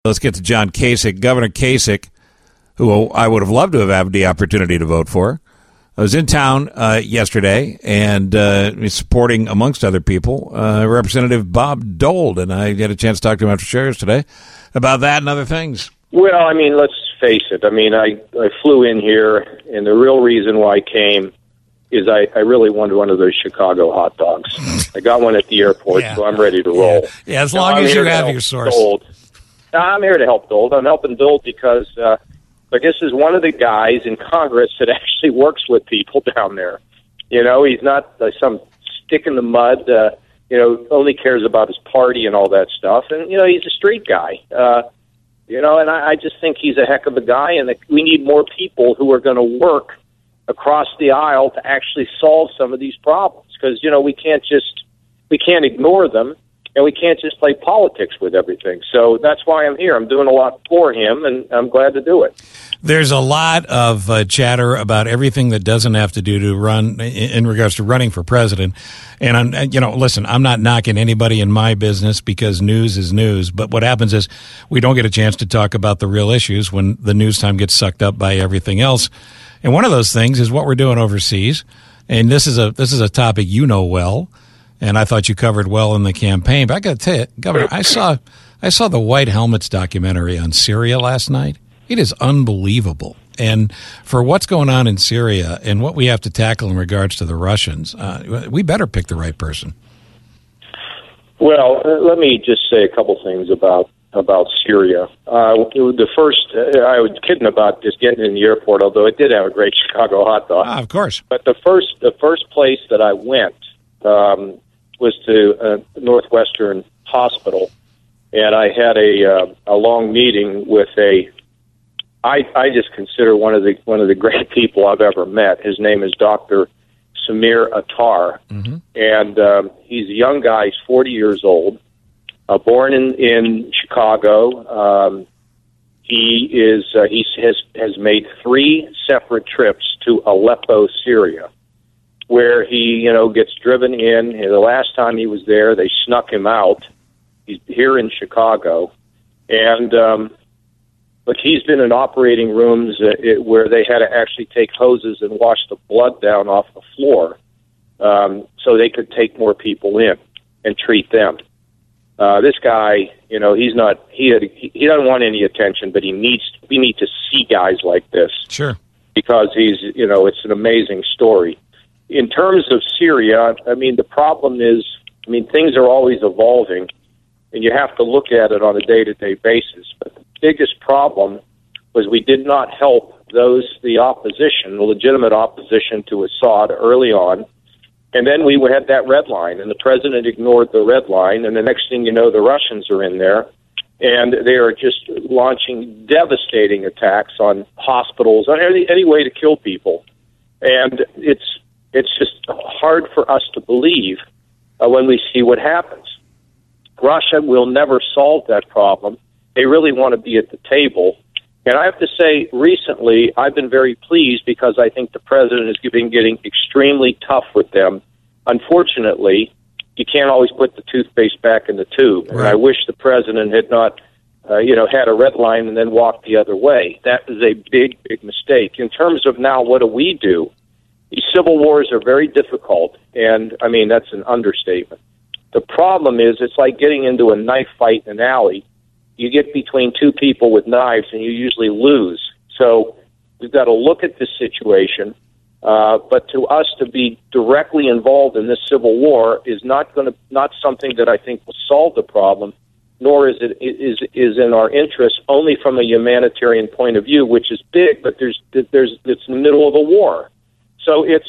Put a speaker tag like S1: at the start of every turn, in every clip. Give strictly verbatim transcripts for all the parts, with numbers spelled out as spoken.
S1: Let's get to John Kasich. Governor Kasich, who I would have loved to have had the opportunity to vote for. I was in town uh, yesterday and uh, supporting, amongst other people, uh, Representative Bob Dole, and I had a chance to talk to him after shares today about that and other things.
S2: Well, I mean, let's face it. I mean, I, I flew in here, and the real reason why I came is I, I really wanted one of those Chicago hot dogs. I got one at the airport,
S1: yeah.
S2: so I'm ready to roll.
S1: Yeah, yeah as long now, as you have your source.
S2: Dole. Now, I'm here to help Dole. I'm helping Dole because uh, but this is one of the guys in Congress that actually works with people down there. You know, he's not uh, some stick in the mud, uh, you know, only cares about his party and all that stuff. And, you know, he's a street guy. Uh, you know, and I, I just think he's a heck of a guy, and we need more people who are going to work across the aisle to actually solve some of these problems. Because, you know, we can't just, we can't ignore them. And we can't just play politics with everything. So that's why I'm here. I'm doing a lot for him, and I'm glad to do it.
S1: There's a lot of uh, chatter about everything that doesn't have to do to run in regards to running for president. And, I'm, you know, listen, I'm not knocking anybody in my business because news is news. But what happens is we don't get a chance to talk about the real issues when the news time gets sucked up by everything else. And one of those things is what we're doing overseas. And this is a this is a topic you know well. And I thought you covered well in the campaign. But I got to tell you, Governor, I saw I saw the White Helmets documentary on Syria last night. It is unbelievable. And for what's going on in Syria and what we have to tackle in regards to the Russians, uh, we better pick the right person.
S2: Well, uh, let me just say a couple things about about Syria. Uh, the first, uh, I was kidding about just getting in the airport, although it did have a great Chicago hot dog.
S1: Ah, of course.
S2: But the first, the first place that I went um, was to uh, Northwestern Hospital, and I had a uh, a long meeting with a. I I just consider one of the one of the great people I've ever met. His name is Doctor Samir Attar, mm-hmm. and um, he's a young guy. He's forty years old, uh, born in in Chicago. Um, he is uh, he has has made three separate trips to Aleppo, Syria, where he, you know, gets driven in. And the last time he was there, they snuck him out. He's here in Chicago. And, um, look, he's been in operating rooms uh, it, where they had to actually take hoses and wash the blood down off the floor um, so they could take more people in and treat them. Uh, this guy, you know, he's not, he, had, he doesn't want any attention, but he needs, we need to see guys like this.
S1: Sure.
S2: Because he's, you know, it's an amazing story. In terms of Syria, I mean, the problem is, I mean, things are always evolving, and you have to look at it on a day-to-day basis. But the biggest problem was we did not help those, the opposition, the legitimate opposition to Assad early on, and then we had that red line, and the president ignored the red line, and the next thing you know, the Russians are in there, and they are just launching devastating attacks on hospitals, on any, any way to kill people. And it's It's just hard for us to believe uh, when we see what happens. Russia will never solve that problem. They really want to be at the table. And I have to say, recently, I've been very pleased because I think the president has been getting extremely tough with them. Unfortunately, you can't always put the toothpaste back in the tube. Right. And I wish the president had not, uh, you know, had a red line and then walked the other way. That is a big, big mistake. In terms of now, what do we do? These civil wars are very difficult, and, I mean, that's an understatement. The problem is it's like getting into a knife fight in an alley. You get between two people with knives, and you usually lose. So we've got to look at this situation, uh, but to us to be directly involved in this civil war is not going to not something that I think will solve the problem, nor is it is is in our interest only from a humanitarian point of view, which is big, but there's there's it's in the middle of a war. So it's,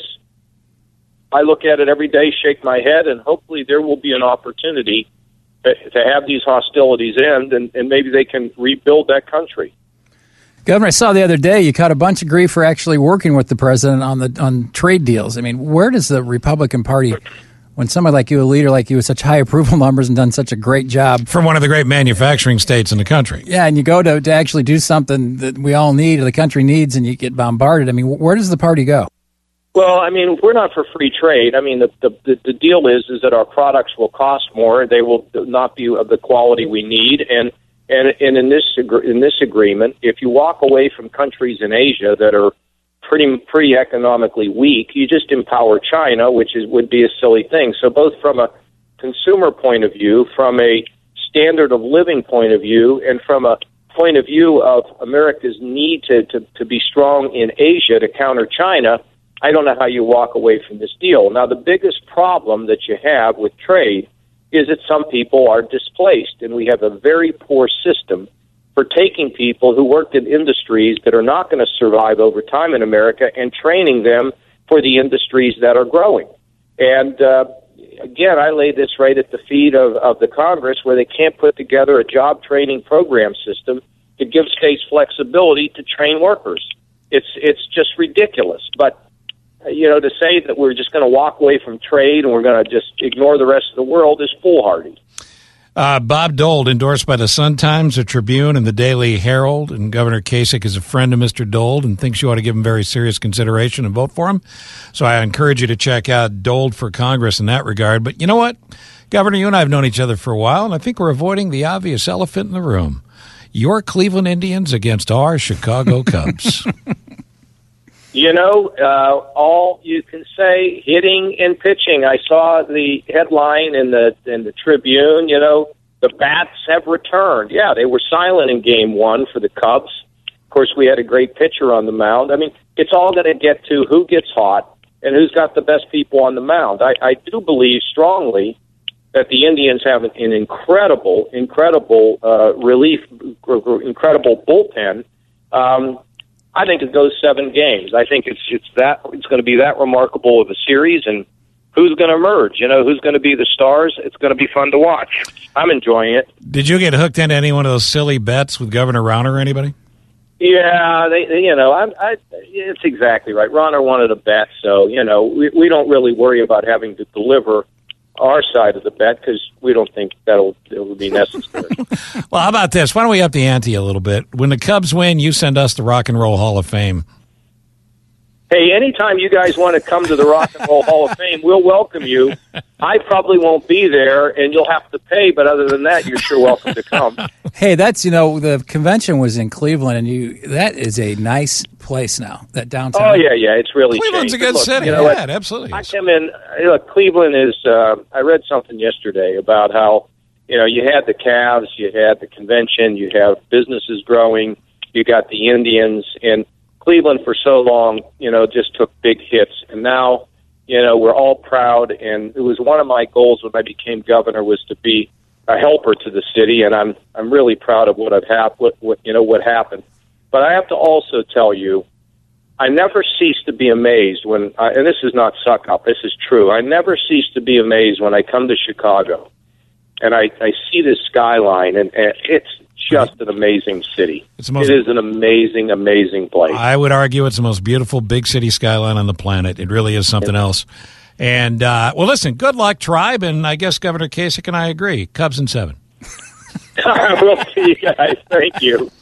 S2: I look at it every day, shake my head, and hopefully there will be an opportunity to, to have these hostilities end, and, and maybe they can rebuild that country.
S3: Governor, I saw the other day you caught a bunch of grief for actually working with the president on the on trade deals. I mean, where does the Republican Party, when somebody like you, a leader like you with such high approval numbers and done such a great job.
S1: From one of the great manufacturing states in the country.
S3: Yeah, and you go to, to actually do something that we all need, or the country needs, and you get bombarded. I mean, where does the party go?
S2: Well, I mean, we're not for free trade. I mean, the, the the deal is is that our products will cost more. They will not be of the quality we need, and And, and in this in this agreement, if you walk away from countries in Asia that are pretty pretty economically weak, you just empower China, which is would be a silly thing. So both from a consumer point of view, from a standard of living point of view, and from a point of view of America's need to, to, to be strong in Asia to counter China, I don't know how you walk away from this deal. Now, the biggest problem that you have with trade is that some people are displaced, and we have a very poor system for taking people who worked in industries that are not going to survive over time in America and training them for the industries that are growing. And uh, again, I lay this right at the feet of, of the Congress, where they can't put together a job training program system to give states flexibility to train workers. It's it's just ridiculous. But, you know, to say that we're just going to walk away from trade and we're going to just ignore the rest of the world is foolhardy.
S1: Uh, Bob Dole, endorsed by the Sun-Times, the Tribune, and the Daily Herald, and Governor Kasich is a friend of Mister Dole and thinks you ought to give him very serious consideration and vote for him. So I encourage you to check out Dole for Congress in that regard. But you know what, Governor, you and I have known each other for a while, and I think we're avoiding the obvious elephant in the room. Your Cleveland Indians against our Chicago Cubs.
S2: You know, uh, all you can say, hitting and pitching. I saw the headline in the in the Tribune, you know, the bats have returned. Yeah, they were silent in game one for the Cubs. Of course, we had a great pitcher on the mound. I mean, it's all going to get to who gets hot and who's got the best people on the mound. I, I do believe strongly that the Indians have an, an incredible, incredible uh, relief, incredible bullpen. Um I think it goes seven games. I think it's it's that it's going to be that remarkable of a series, and who's going to emerge? You know, who's going to be the stars? It's going to be fun to watch. I'm enjoying it.
S1: Did you get hooked into any one of those silly bets with Governor Rauner or anybody?
S2: Yeah, they, they you know, I, I, it's exactly right. Rauner wanted a bet, so you know, we we don't really worry about having to deliver our side of the bet because we don't think that'll it will be necessary.
S1: Well, how about this? Why don't we up the ante a little bit? When the Cubs win, you send us the Rock and Roll Hall of Fame.
S2: Hey, anytime you guys want to come to the Rock and Roll Hall of Fame, we'll welcome you. I probably won't be there, and you'll have to pay, but other than that, you're sure welcome to come.
S3: Hey, that's, you know, the convention was in Cleveland, and you that is a nice place now, that downtown.
S2: Oh, yeah, yeah, it's really
S1: Cleveland's
S2: changed.
S1: a good
S2: Look,
S1: city.
S2: You know,
S1: yeah,
S2: it,
S1: absolutely.
S2: I come in, look, Cleveland is, uh, I read something yesterday about how, you know, you had the Cavs, you had the convention, you have businesses growing, you got the Indians, and Cleveland for so long, you know, just took big hits. And now, you know, we're all proud. And it was one of my goals when I became governor was to be a helper to the city. And I'm I'm really proud of what I've hap- what, what you know what happened. But I have to also tell you, I never cease to be amazed when, I, and this is not suck up, this is true. I never cease to be amazed when I come to Chicago and I, I see this skyline, and, and it's just an amazing city. It's the most, it is an amazing, amazing place.
S1: I would argue it's the most beautiful big city skyline on the planet. It really is something else. And, uh, well, listen, good luck, Tribe, and I guess Governor Kasich and I agree. Cubs in seven.
S2: We'll see you guys. Thank you.